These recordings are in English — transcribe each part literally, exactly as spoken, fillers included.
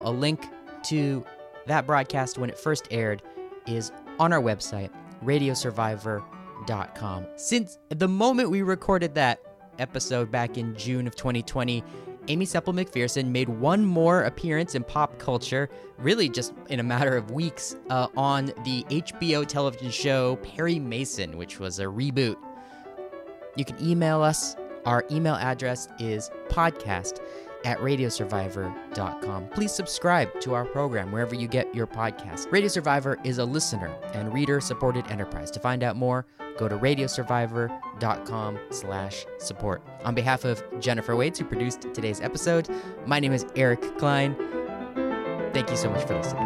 A link to that broadcast when it first aired is on our website, radio survivor dot com. Since the moment we recorded that episode back in June of twenty twenty, Amy Sepple McPherson made one more appearance in pop culture, really just in a matter of weeks, uh, on the H B O television show Perry Mason, which was a reboot. You can email us. Our email address is podcast at radio survivor dot com. Please subscribe to our program wherever you get your podcast. Radio Survivor is a listener and reader-supported enterprise. To find out more, go to radio survivor dot com slash support. On behalf of Jennifer Waits, who produced today's episode, my name is Eric Klein. Thank you so much for listening.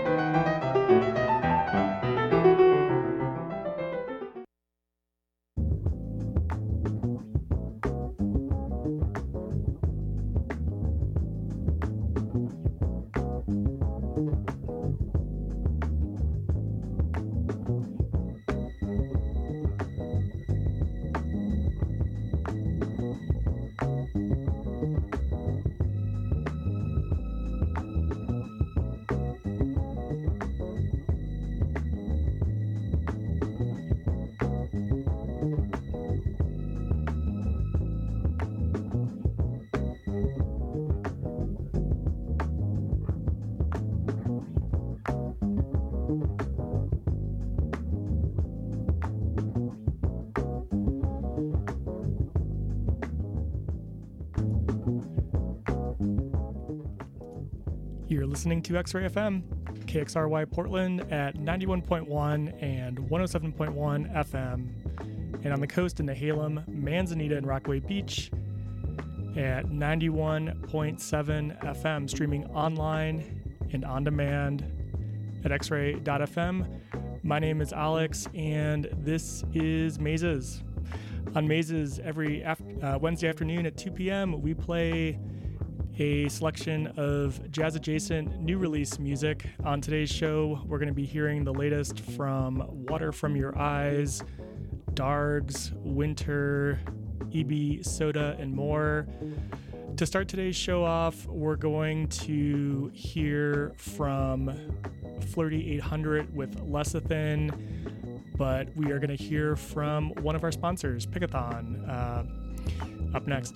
You're listening to X-Ray F M, K X R Y Portland at ninety-one point one and one oh seven point one F M, and on the coast in Nehalem, Manzanita, and Rockaway Beach at ninety-one point seven F M, streaming online and on demand at x ray dot f m. My name is Alex, and this is Mazes. On Mazes, every af- uh, Wednesday afternoon at two p.m., we play a selection of jazz-adjacent new release music. On today's show, we're going to be hearing the latest from Water From Your Eyes, Dargs, Winter, E B Soda, and more. To start today's show off, we're going to hear from Flirty eight hundred with Lecithin, but we are going to hear from one of our sponsors, Pickathon, uh, up next.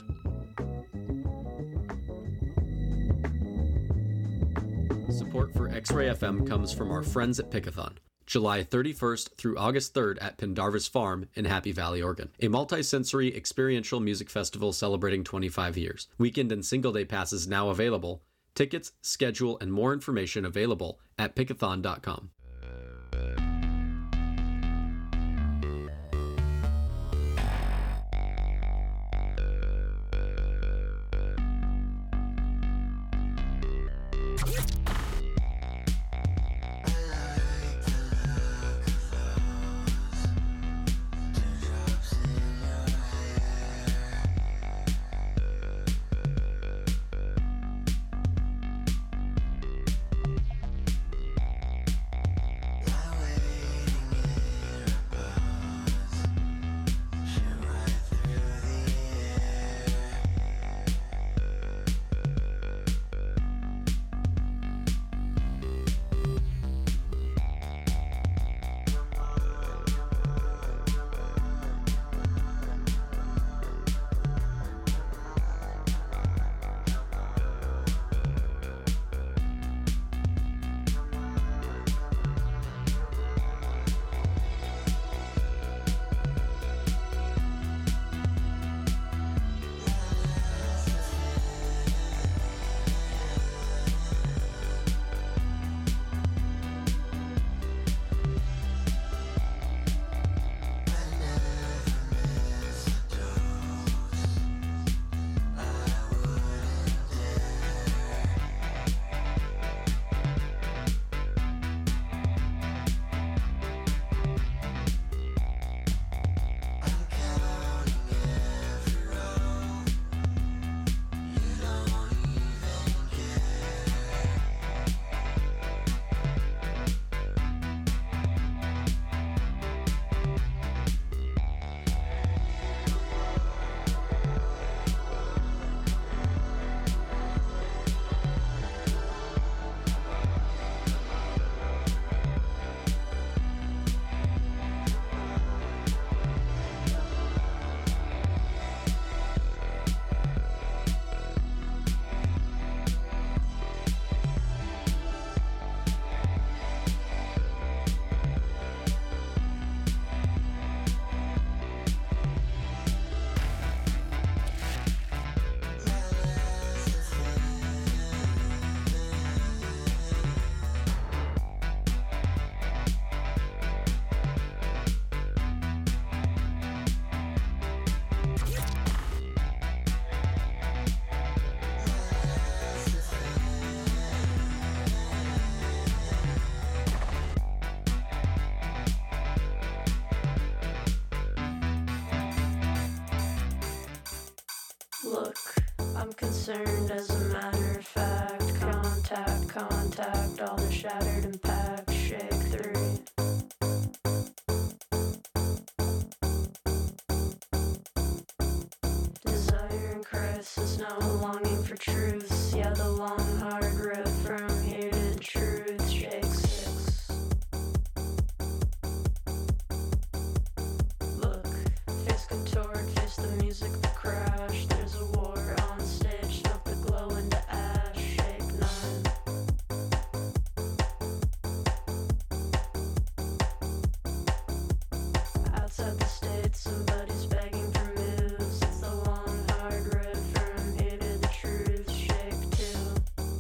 Support for X-Ray F M comes from our friends at Pickathon. July thirty-first through August third at Pendarvis Farm in Happy Valley, Oregon. A multi-sensory experiential music festival celebrating twenty-five years. Weekend and single day passes now available. Tickets, schedule, and more information available at pickathon dot com. I'm concerned as a matter of fact. Contact, contact, all the shattered and packed. Shake three. Desire and crisis, now a longing for truths. Yeah, the long hard road from here to truth. Shake six. Look, face contoured, face the music that crashed. There's a war on stage, smoke the glow into ash. Shake nine. Outside the state, somebody's begging for moves. It's the long hard road from here to the truth. Shake two.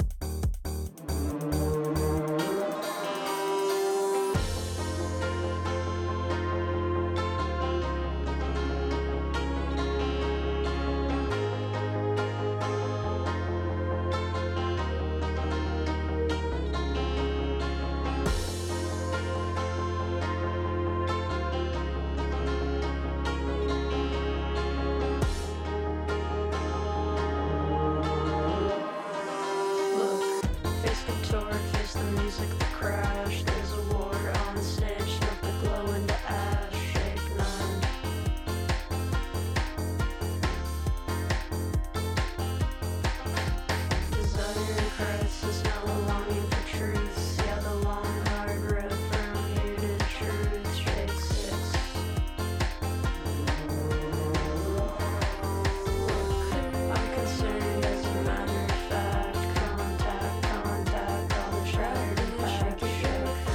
Look, face contoured, face the music that crashed. There's a war on stage, smoke the glow into ash. Shake nine. Desire and crisis, now a longing for truths. Yeah, the long hard road from here to truth. Shake six. I'm concerned as a matter of fact. Contact, contact, all the shattered and packed. Shake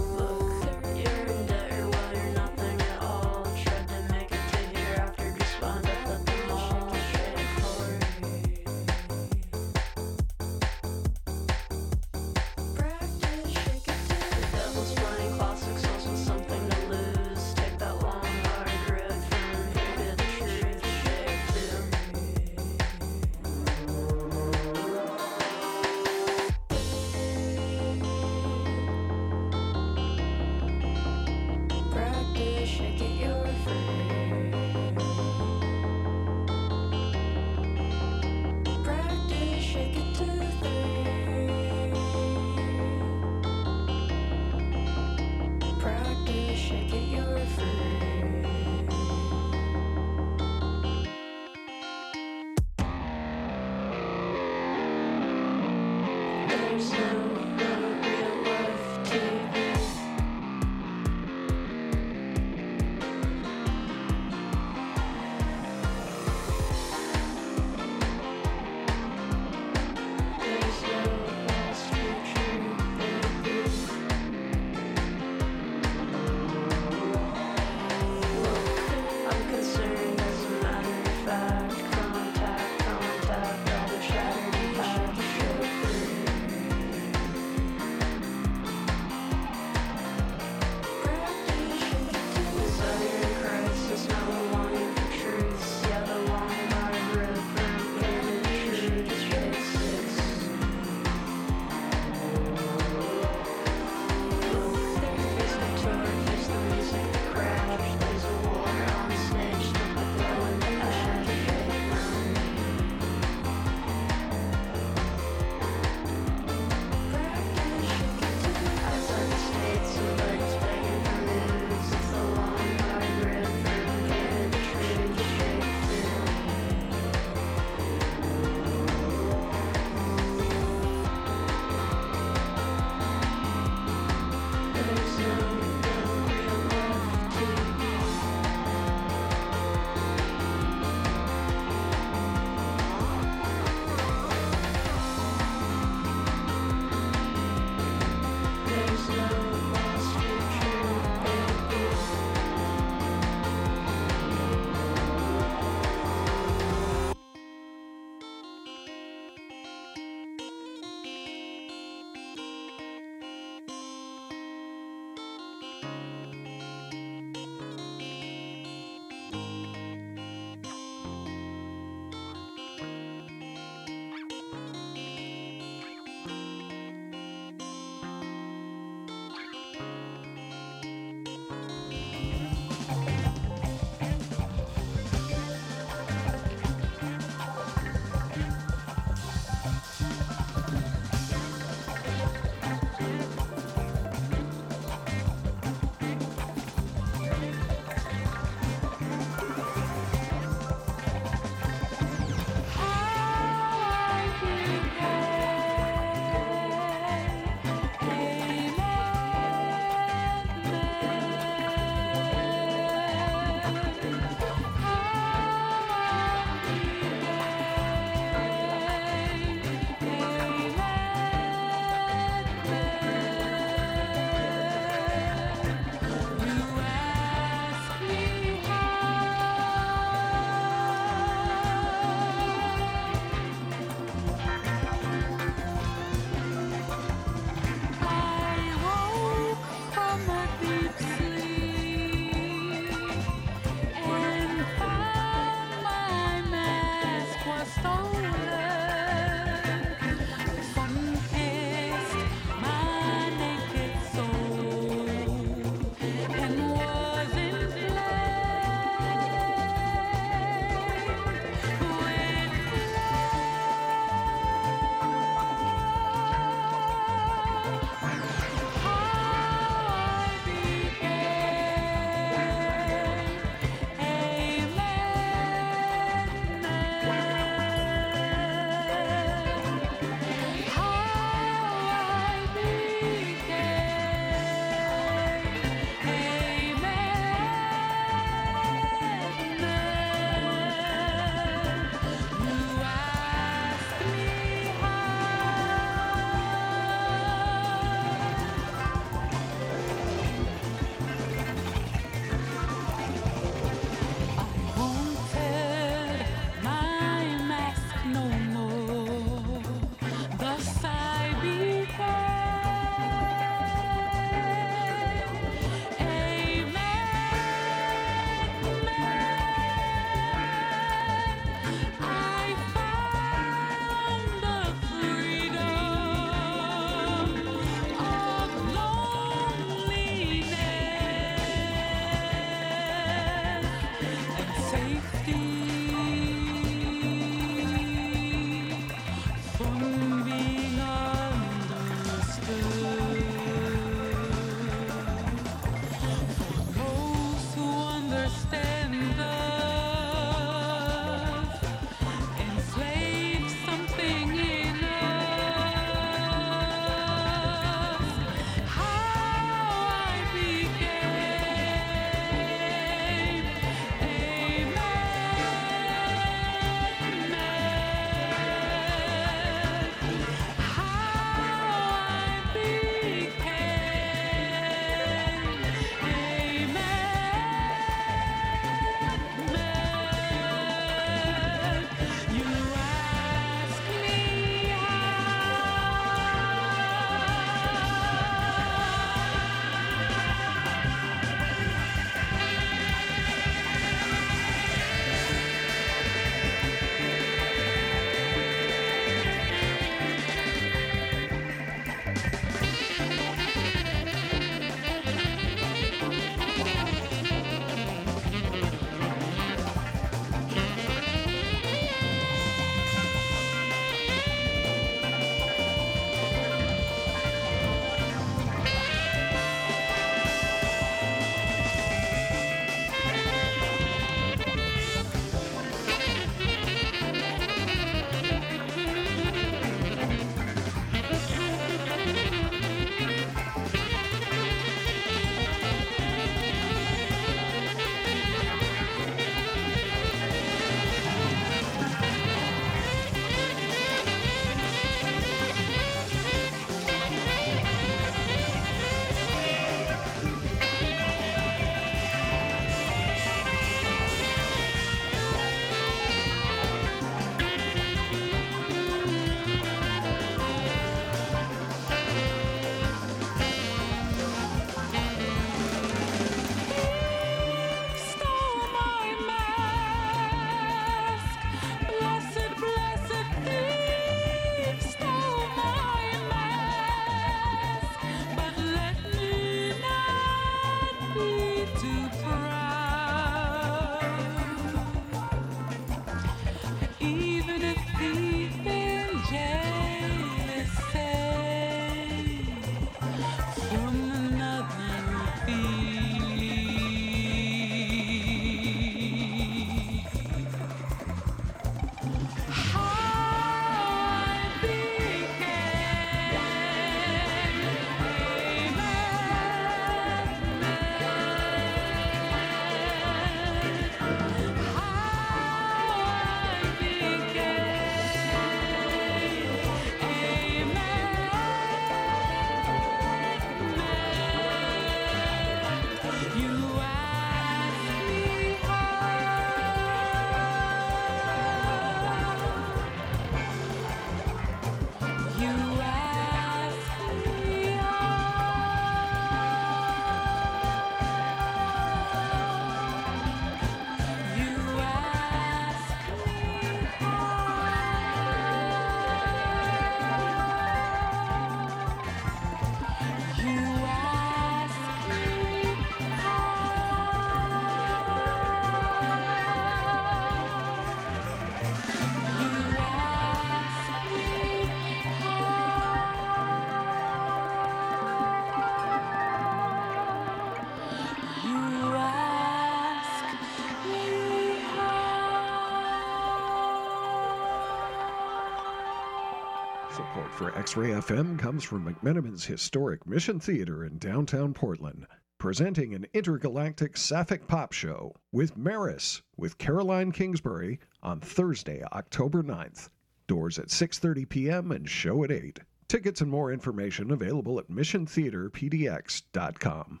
Support for X-Ray F M comes from McMenamin's historic Mission Theater in downtown Portland, presenting an intergalactic sapphic pop show with Maris with Caroline Kingsbury on Thursday, October ninth. Doors at six thirty p.m. and show at eight. Tickets and more information available at mission theater p d x dot com.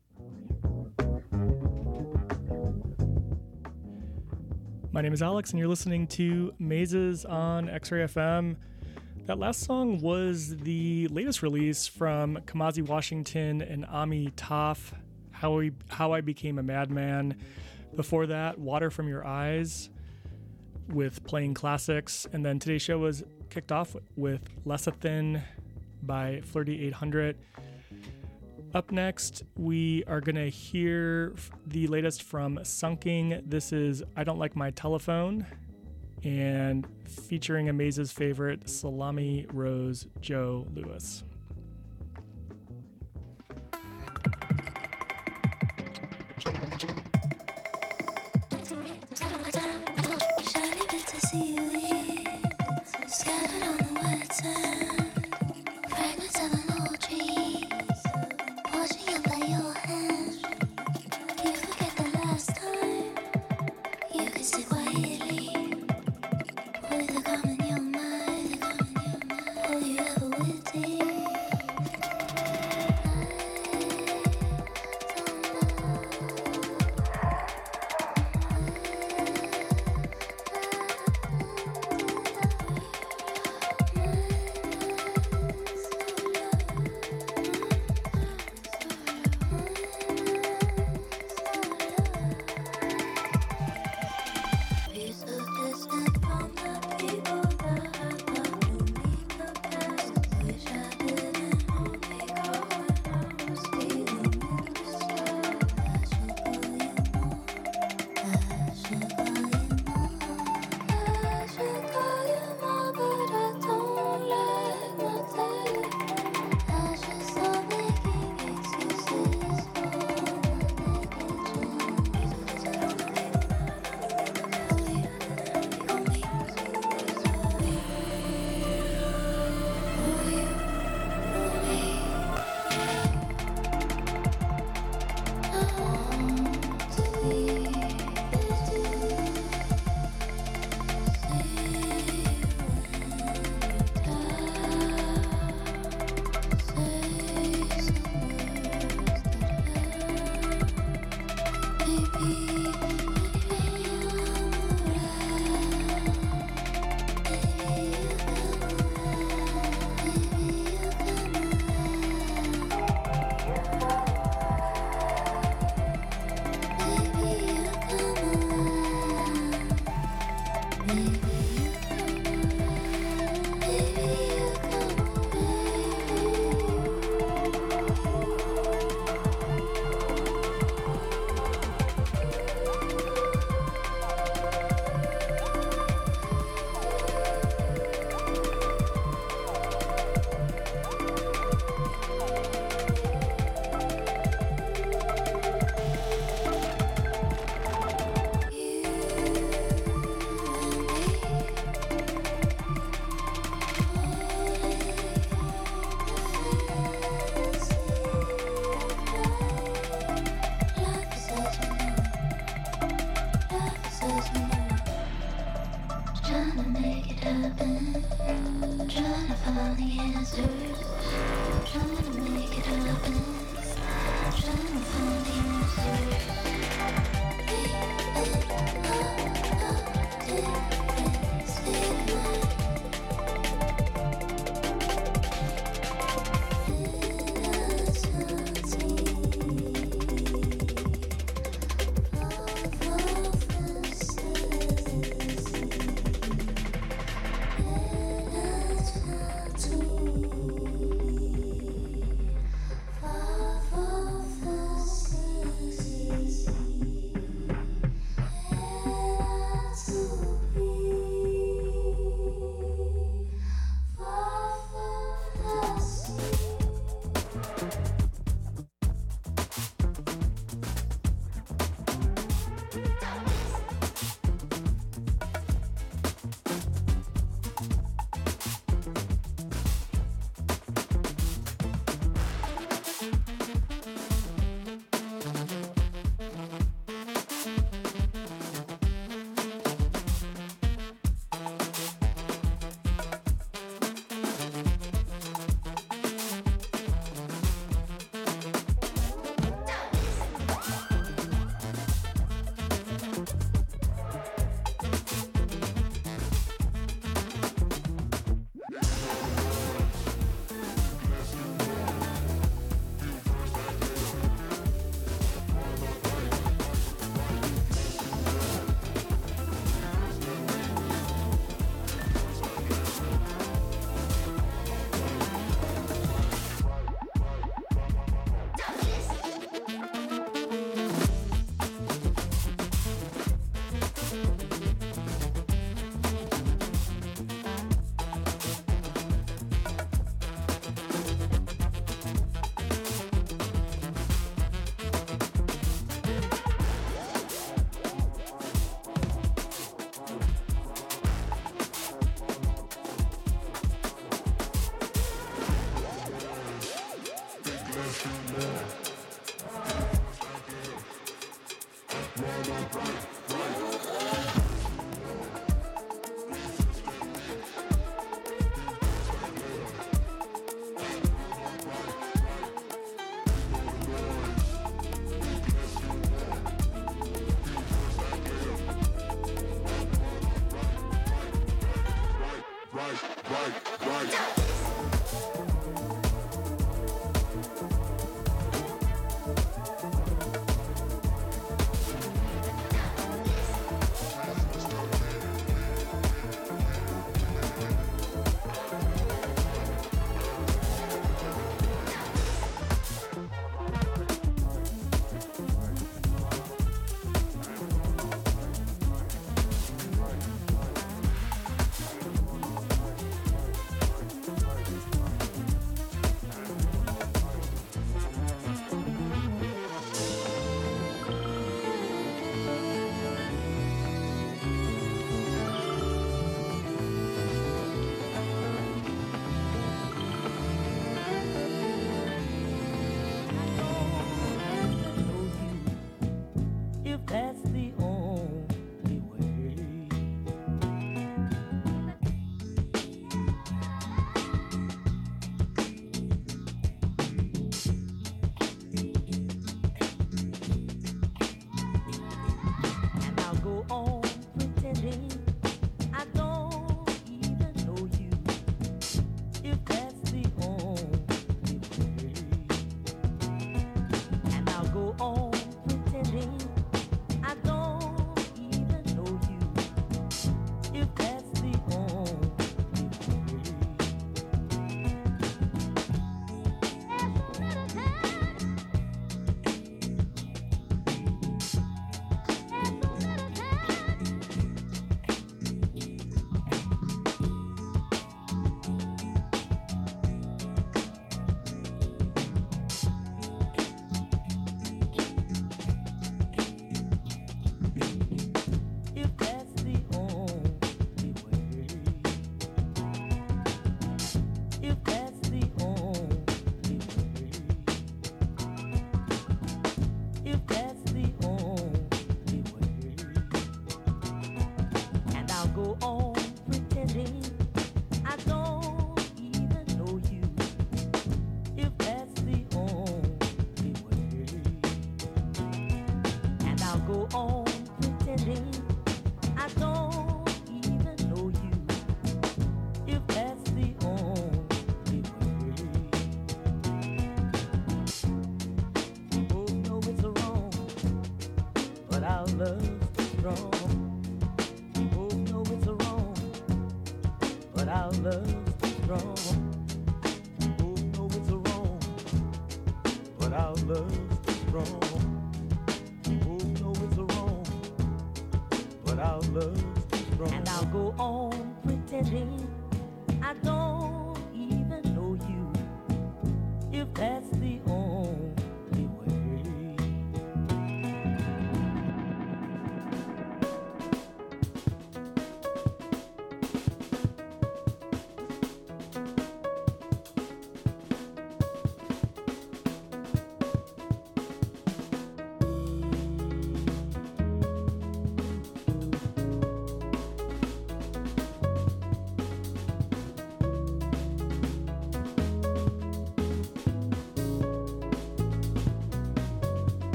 My name is Alex, and you're listening to Mazes on X-Ray F M. That last song was the latest release from Kamasi Washington and Ami Toph, How, we, How I Became a Madman. Before that, Water From Your Eyes with Playing Classics. And then today's show was kicked off with Lecithin by Flirty eight hundred. Up next, we are going to hear the latest from Sunking. This is I Don't Like My Telephone, and featuring Amaze's favorite, Salami Rose Joe Lewis. With a comment in your mind, all you ever will do.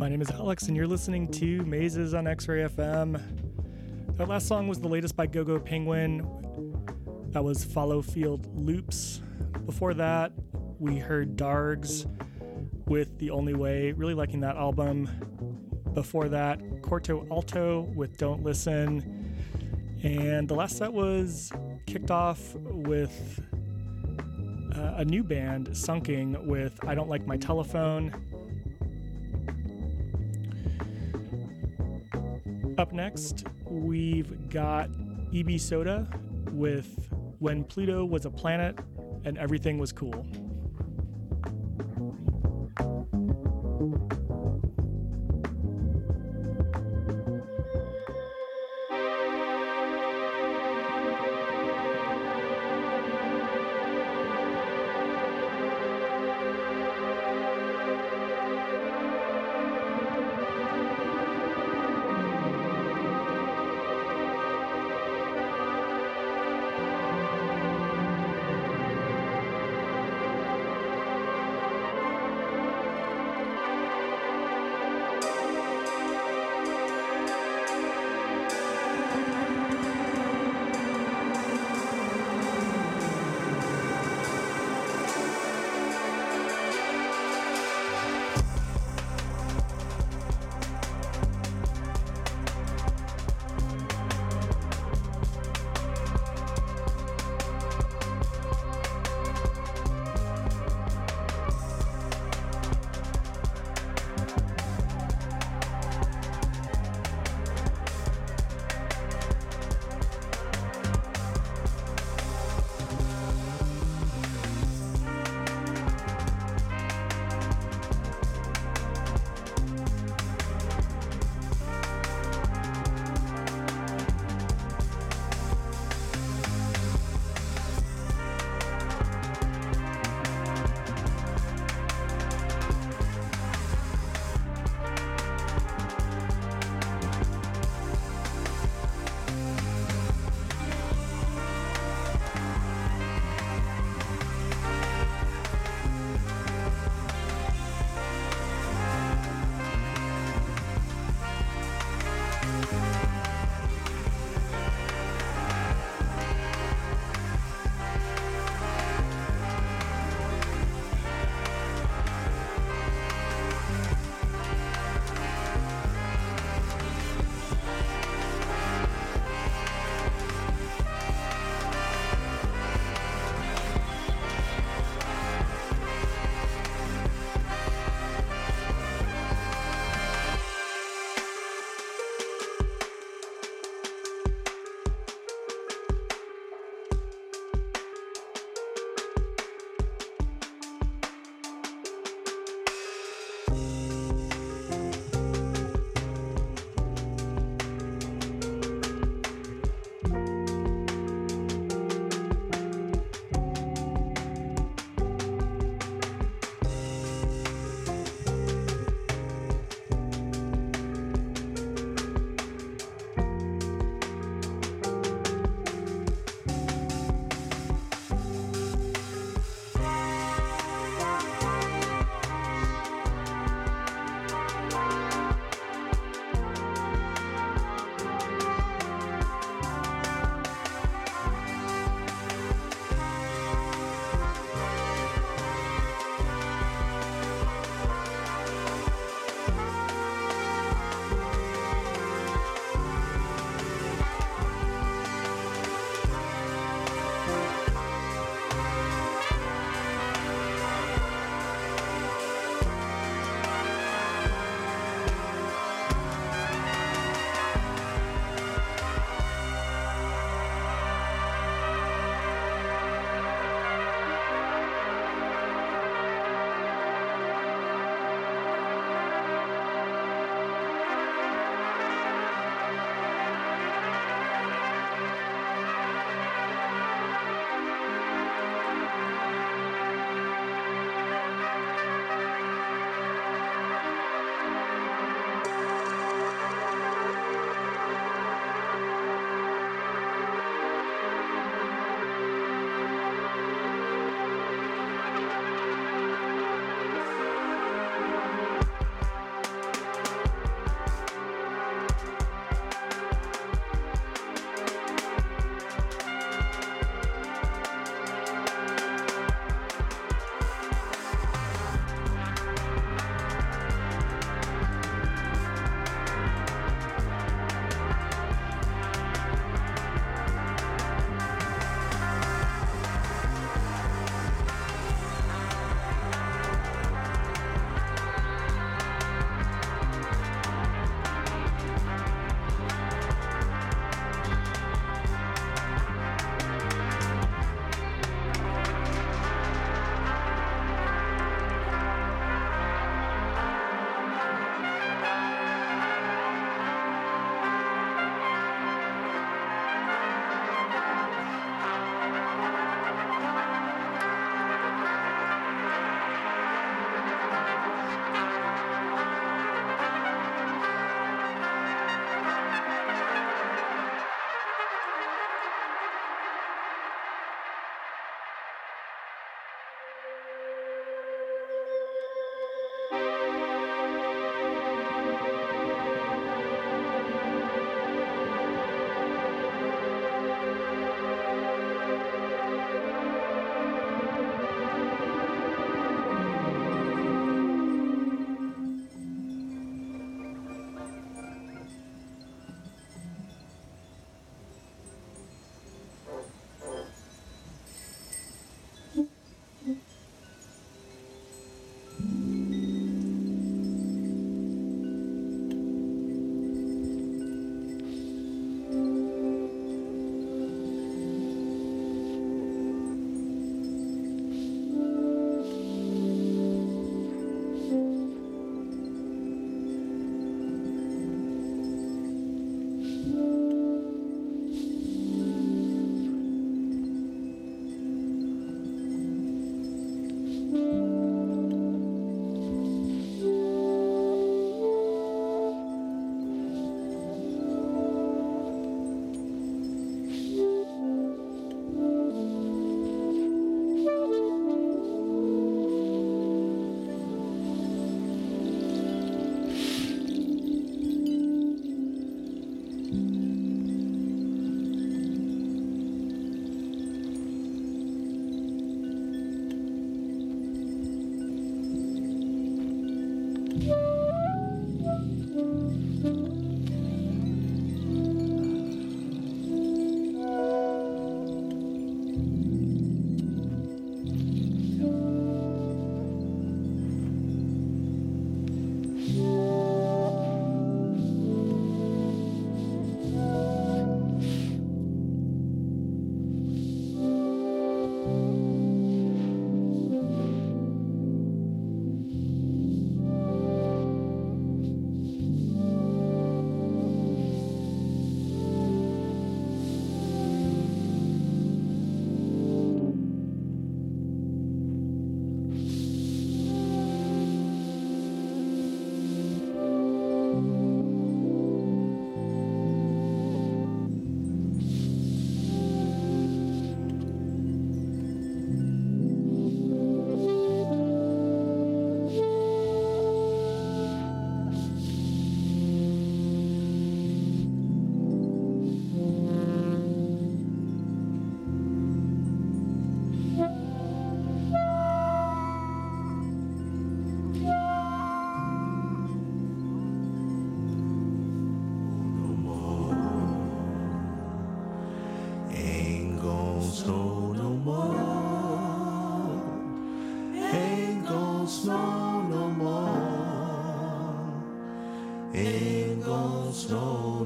My name is Alex, and you're listening to Mazes on X-Ray F M. That last song was the latest by Go Go Penguin. That was Follow Field Loops. Before that, we heard Dargs with The Only Way. Really liking that album. Before that, Corto Alto with Don't Listen. And the last set was kicked off with uh, a new band, Sunking, with I Don't Like My Telephone. Up next, we've got E B Soda with When Pluto Was a Planet and Everything Was Cool.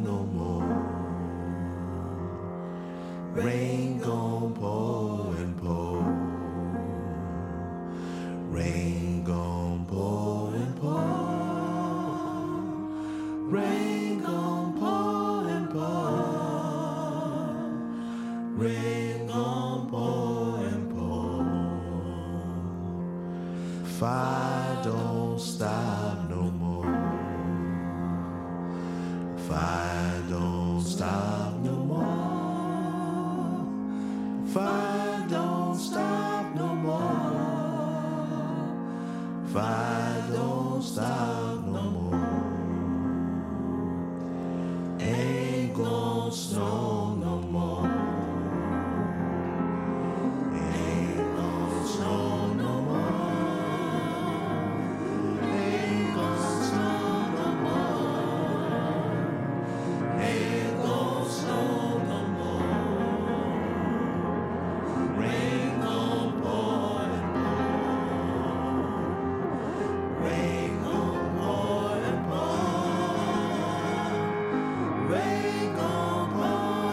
no more. Rain gon' pour and pour. Rain gon' pour and pour. Rain gon' pour and pour. Rain gon' pour and pour. Fire don't stop no more. Fire don't stop no more. Fire don't stop no more. Fire don't stop no more. Ain't gon' snow no more. Ain't gon' snow no more. Ain't gon' snow no more. Ain't gon' snow no more. Rain gon' pour and pour. Rain gon' pour and pour. Rain gon' pour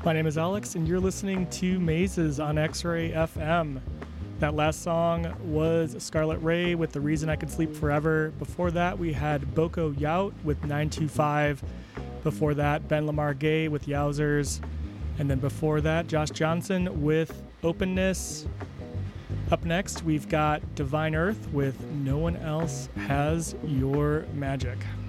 My name is Alex, and you're listening to Mazes on X-Ray F M. That last song was Scarlet Ray with The Reason I Could Sleep Forever. Before that, we had Boko Yout with nine two five. Before that, Ben Lamar Gay with Yowzers. And then before that, Josh Johnson with Openness. Up next, we've got Divine Earth with No One Else Has Your Magic.